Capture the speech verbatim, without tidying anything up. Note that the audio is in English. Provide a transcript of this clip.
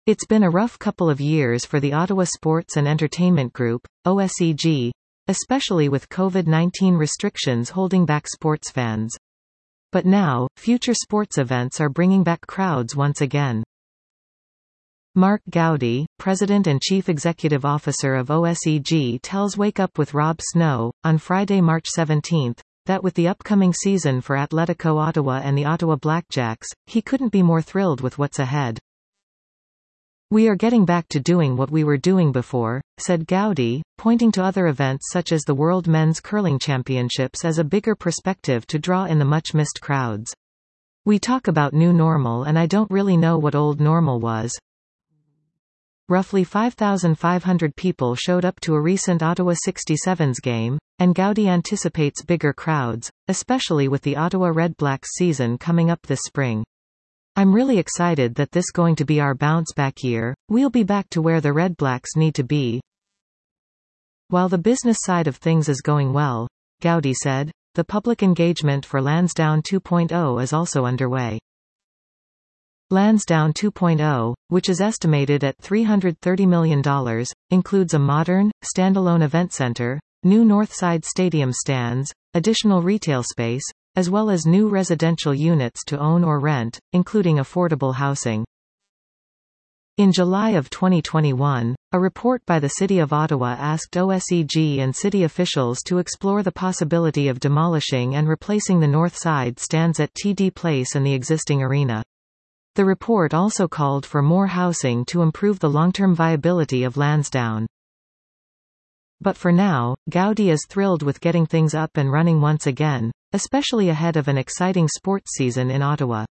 It's been a rough couple of years for the Ottawa Sports and Entertainment Group, O S E G, especially with COVID nineteen restrictions holding back sports fans. But now, future sports events are bringing back crowds once again. Mark Gowdy, President and Chief Executive Officer of O S E G, tells Wake Up with Rob Snow, on Friday, March seventeenth, that with the upcoming season for Atletico Ottawa and the Ottawa Blackjacks, he couldn't be more thrilled with what's ahead. "We are getting back to doing what we were doing before," said Gowdy, pointing to other events such as the World Men's Curling Championships as a bigger perspective to draw in the much-missed crowds. "We talk about new normal and I don't really know what old normal was." Roughly five thousand five hundred people showed up to a recent Ottawa sixty-sevens game, and Gowdy anticipates bigger crowds, especially with the Ottawa Redblacks season coming up this spring. "I'm really excited that this going to be our bounce-back year. We'll be back to where the Redblacks need to be." While the business side of things is going well, Gowdy said, the public engagement for Lansdowne two point oh is also underway. Lansdowne two point oh, which is estimated at three hundred thirty million dollars, includes a modern, standalone event center, new Northside Stadium stands, additional retail space, as well as new residential units to own or rent, including affordable housing. In July of twenty twenty-one, a report by the City of Ottawa asked O S E G and city officials to explore the possibility of demolishing and replacing the north side stands at T D Place and the existing arena. The report also called for more housing to improve the long-term viability of Lansdowne. But for now, Gowdy is thrilled with getting things up and running once again, especially ahead of an exciting sports season in Ottawa.